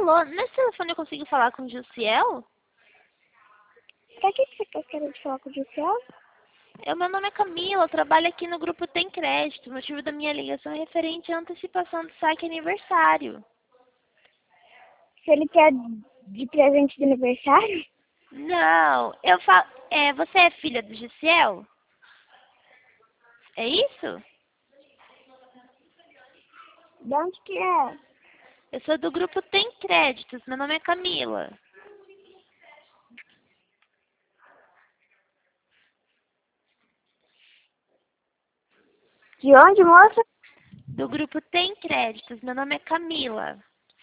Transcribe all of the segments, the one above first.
Alô, nesse telefone eu consigo falar com o Jussiel? Pra que você tá querendo falar com o Jussiel? Meu nome é Camila, eu trabalho aqui no grupo Tem Crédito. O motivo da minha ligação é referente à antecipação do saque aniversário. Se ele quer de presente de aniversário? Não, você é filha do Jussiel? É isso? De onde que é? Eu sou do grupo Tem Créditos, meu nome é Camila. De onde, moça? Do grupo Tem Créditos, meu nome é Camila.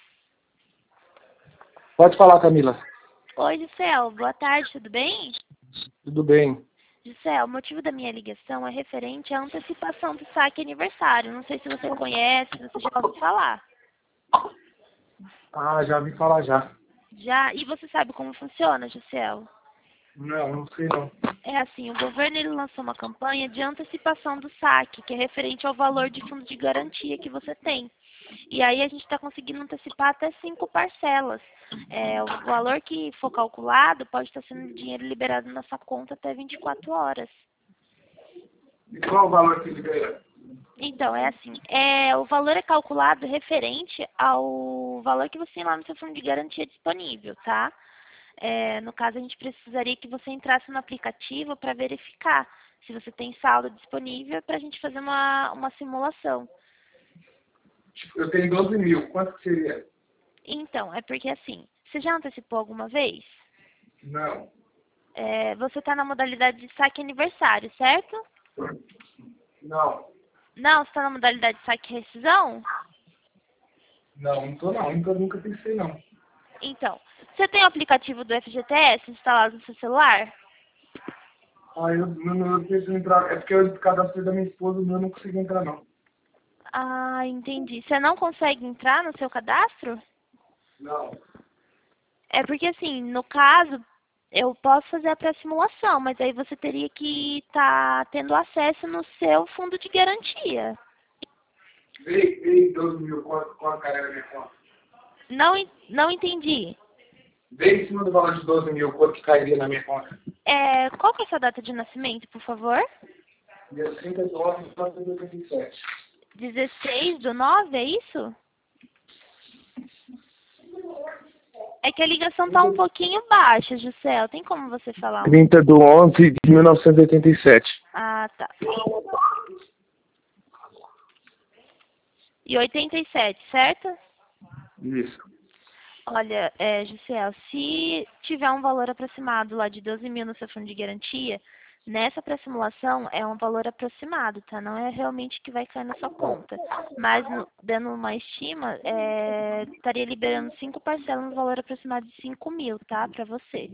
Pode falar, Camila. Oi, Jussiel, boa tarde, tudo bem? Tudo bem. Jussiel, o motivo da minha ligação é referente à antecipação do saque aniversário. Não sei se você conhece, se você já ouviu falar. Ah, já vi falar já. Já? E você sabe como funciona, Jussiel? Não sei não. É assim, o governo ele lançou uma campanha de antecipação do saque, que é referente ao valor de fundo de garantia que você tem. E aí a gente está conseguindo antecipar até 5 parcelas. O valor que for calculado pode estar sendo dinheiro liberado na sua conta até 24 horas. E qual o valor que libera? Então, é assim, o valor é calculado referente ao valor que você tem lá no seu fundo de garantia disponível, tá? No caso, a gente precisaria que você entrasse no aplicativo para verificar se você tem saldo disponível para a gente fazer uma simulação. Eu tenho 12 mil. Quanto que seria? Então, é porque assim, você já antecipou alguma vez? Não. Você está na modalidade de saque aniversário, certo? Não. Não, você está na modalidade de saque rescisão? Não tô não. Nunca pensei não. Então, você tem o aplicativo do FGTS instalado no seu celular? Eu pensei em entrar. É porque eu cadastrei da minha esposa e eu não consegui entrar não. Ah, entendi. Você não consegue entrar no seu cadastro? Não. É porque assim, no caso, eu posso fazer a pré-simulação, mas aí você teria que estar tendo acesso no seu fundo de garantia. Veio 12 mil. Qual a carreira da minha conta? Não entendi. Veio em cima do valor de 12 mil. Quanto que cairia na minha conta? Qual que é a sua data de nascimento, por favor? Dia 30 de 9 de 1987. 16/9, é isso? É que a ligação tá um pouquinho baixa, Juscel. Tem como você falar? 30 de 11 de 1987. Ah, tá. E 87, certo? Isso. Olha, Juscel, se tiver um valor aproximado lá de 12 mil no seu fundo de garantia, nessa pré-simulação é um valor aproximado, tá? Não é realmente que vai cair na sua conta. Mas, dando uma estima, estaria liberando 5 parcelas no valor aproximado de 5 mil, tá? Pra você.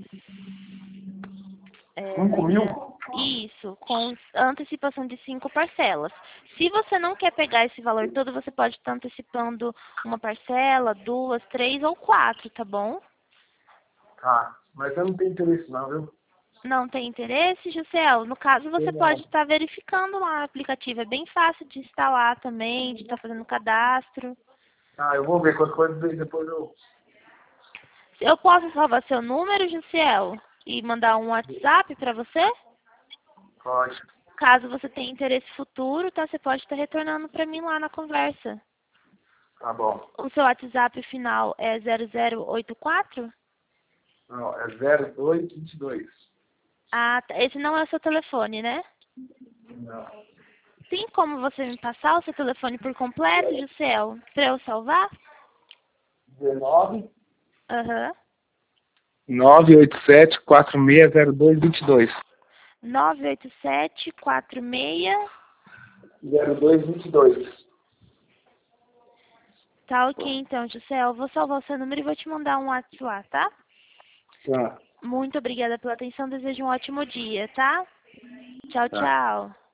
5 mil? Isso, com antecipação de 5 parcelas. Se você não quer pegar esse valor todo, você pode estar antecipando uma parcela, 2, 3 ou 4, tá bom? Tá, mas eu não tenho interesse não, viu? Não tem interesse, Juscel? No caso, você pode estar verificando lá o aplicativo. É bem fácil de instalar também, de estar fazendo cadastro. Ah, eu vou ver qualquer coisa depois eu... Eu posso salvar seu número, Juscel, e mandar um WhatsApp para você? Pode. Caso você tenha interesse futuro, tá? Você pode estar retornando para mim lá na conversa. Tá bom. O seu WhatsApp final é 0084? Não, é 0222. Ah, tá. Esse não é o seu telefone, né? Não. Tem como você me passar o seu telefone por completo, Juscel, para eu salvar? 19 Aham. 987 460222. 98746. 0222. Tá ok, então, Juscel. Eu vou salvar o seu número e vou te mandar um WhatsApp lá, tá? Tá. Muito obrigada pela atenção. Desejo um ótimo dia, tá? Tchau, Tá. tchau.